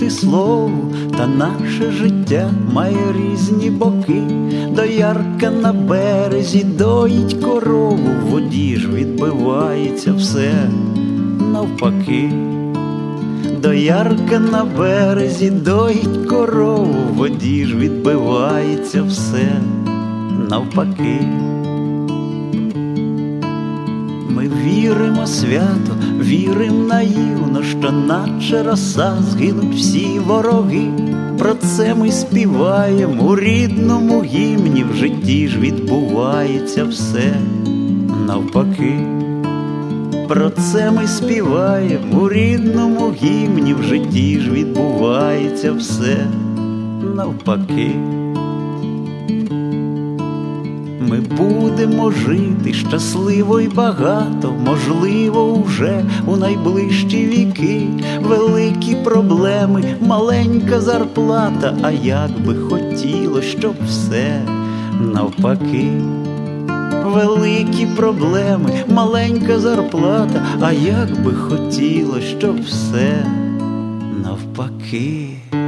ні слову, та наше життя має різні боки. Доярка на березі доїть корову, в воді ж відбивається все навпаки. Доярка на березі доїть корову, в воді ж відбивається все навпаки. Ми віримо свято, вірим наївно, що наче роса згинуть всі вороги. Про це ми співаємо у рідному гімні, в житті ж відбувається все навпаки. Про це ми співаємо у рідному гімні, в житті ж відбувається все навпаки. Ми будемо жити щасливо й багато, можливо, уже у найближчі віки. Великі проблеми, маленька зарплата, а як би хотілося, щоб все навпаки. Великі проблеми, маленька зарплата, а як би хотілося, щоб все навпаки.